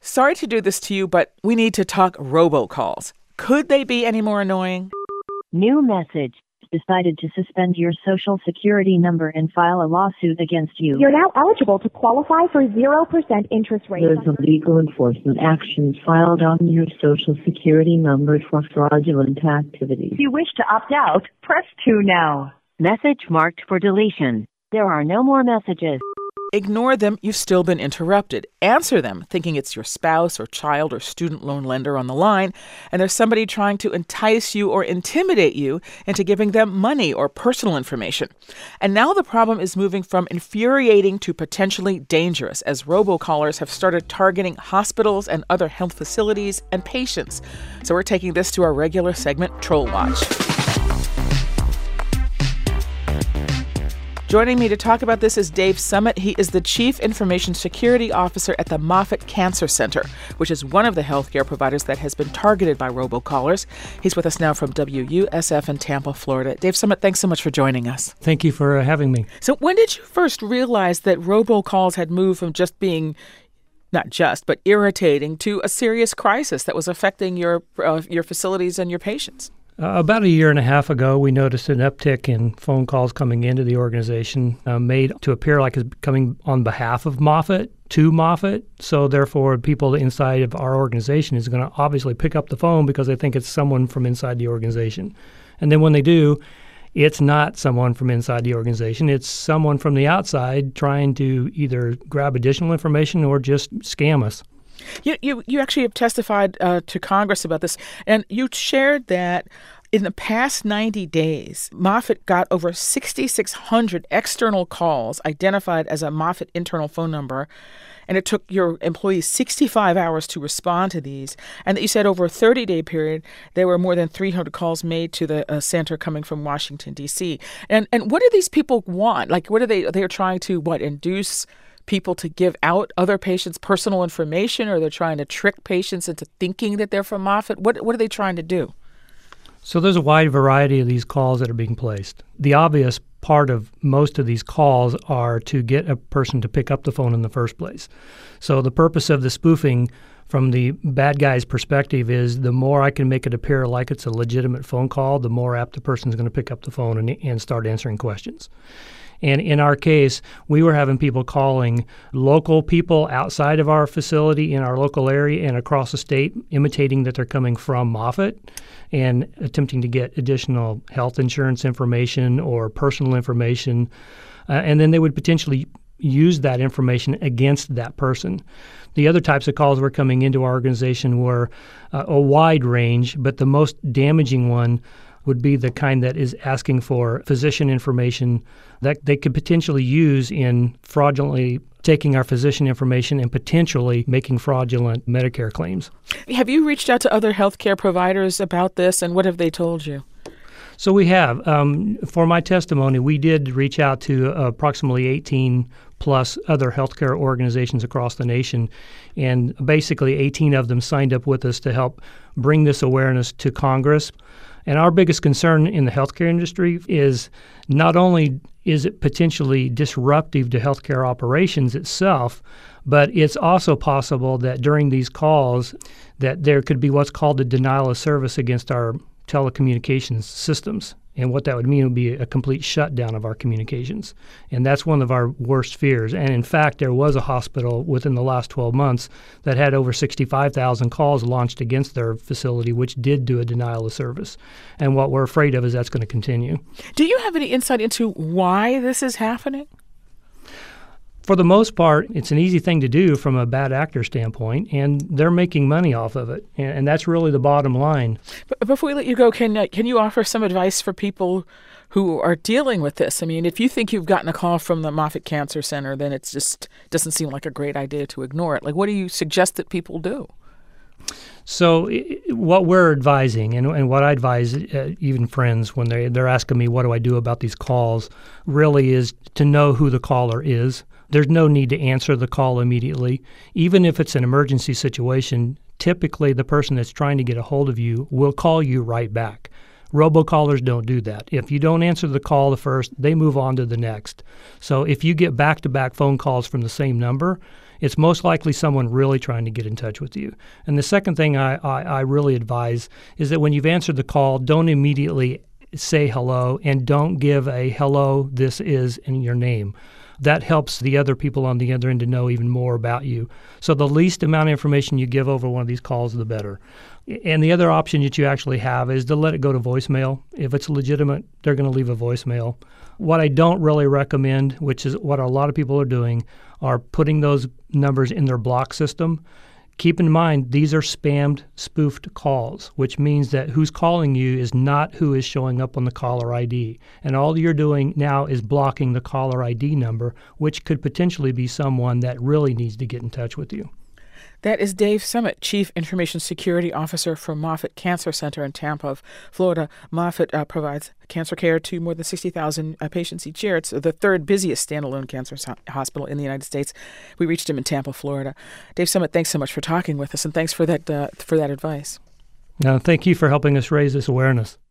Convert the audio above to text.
Sorry to do this to you, but we need to talk robocalls. Could they be any more annoying? New message. Decided to suspend your social security number and file a lawsuit against you. You're now eligible to qualify for 0% interest rate. There's a legal enforcement action filed on your social security number for fraudulent activities. If you wish to opt out, press 2 now. Message marked for deletion. There are no more messages. Ignore them, you've still been interrupted. Answer them, thinking it's your spouse or child or student loan lender on the line, and there's somebody trying to entice you or intimidate you into giving them money or personal information. And now the problem is moving from infuriating to potentially dangerous, as robocallers have started targeting hospitals and other health facilities and patients. So we're taking this to our regular segment, Troll Watch. Joining me to talk about this is Dave Summit. He is the Chief Information Security Officer at the Moffitt Cancer Center, which is one of the healthcare providers that has been targeted by robocallers. He's with us now from WUSF in Tampa, Florida. Dave Summit, thanks so much for joining us. Thank you for having me. So when did you first realize that robocalls had moved from just being not just, but irritating to a serious crisis that was affecting your facilities and your patients? About a year and a half ago, we noticed an uptick in phone calls coming into the organization made to appear like it's coming on behalf of Moffitt to Moffitt. So therefore, people inside of our organization is going to obviously pick up the phone because they think it's someone from inside the organization. And then when they do, it's not someone from inside the organization. It's someone from the outside trying to either grab additional information or just scam us. You actually have testified to Congress about this, and you shared that in the past 90 days, Moffitt got over 6,600 external calls identified as a Moffitt internal phone number, and it took your employees 65 hours to respond to these, and that you said over a 30-day period, there were more than 300 calls made to the center coming from Washington, D.C. And what do these people want? Like, what are they are trying to, induce people to give out other patients' personal information, or they're trying to trick patients into thinking that they're from Moffitt? What are they trying to do? So there's a wide variety of these calls that are being placed. The obvious part of most of these calls are to get a person to pick up the phone in the first place. So the purpose of the spoofing from the bad guy's perspective is the more I can make it appear like it's a legitimate phone call, the more apt the person's going to pick up the phone and start answering questions. And in our case, we were having people calling local people outside of our facility in our local area and across the state, imitating that they're coming from Moffitt and attempting to get additional health insurance information or personal information. And then they would potentially use that information against that person. The other types of calls were coming into our organization were a wide range, but the most damaging one would be the kind that is asking for physician information that they could potentially use in fraudulently taking our physician information and potentially making fraudulent Medicare claims. Have you reached out to other healthcare providers about this, and what have they told you? So we have. For my testimony, we did reach out to approximately 18 plus other healthcare organizations across the nation, and basically 18 of them signed up with us to help bring this awareness to Congress. And our biggest concern in the healthcare industry is not only is it potentially disruptive to healthcare operations itself, but it's also possible that during these calls that there could be what's called a denial of service against our telecommunications systems. And what that would mean would be a complete shutdown of our communications. And that's one of our worst fears. And in fact, there was a hospital within the last 12 months that had over 65,000 calls launched against their facility, which did do a denial of service. And what we're afraid of is that's going to continue. Do you have any insight into why this is happening? For the most part, it's an easy thing to do from a bad actor standpoint, and they're making money off of it, and that's really the bottom line. But before we let you go, can you offer some advice for people who are dealing with this? I mean, if you think you've gotten a call from the Moffitt Cancer Center, then it just doesn't seem like a great idea to ignore it. Like, what do you suggest that people do? So what we're advising, and what I advise even friends when they're asking me what do I do about these calls, really is to know who the caller is. There's no need to answer the call immediately. Even if it's an emergency situation, typically the person that's trying to get a hold of you will call you right back. Robocallers don't do that. If you don't answer the call the first, they move on to the next. So if you get back-to-back phone calls from the same number, it's most likely someone really trying to get in touch with you. And the second thing I really advise is that when you've answered the call, don't immediately say hello and don't give a hello, this is in your name. That helps the other people on the other end to know even more about you. So the least amount of information you give over one of these calls, the better. And the other option that you actually have is to let it go to voicemail. If it's legitimate, they're going to leave a voicemail. What I don't really recommend, which is what a lot of people are doing, are putting those numbers in their block system. Keep in mind, these are spammed, spoofed calls, which means that who's calling you is not who is showing up on the caller ID. And all you're doing now is blocking the caller ID number, which could potentially be someone that really needs to get in touch with you. That is Dave Summitt, Chief Information Security Officer for Moffitt Cancer Center in Tampa, Florida. Moffitt provides cancer care to more than 60,000 patients each year. It's the third busiest standalone cancer hospital in the United States. We reached him in Tampa, Florida. Dave Summitt, thanks so much for talking with us, and thanks for that advice. Thank you for helping us raise this awareness.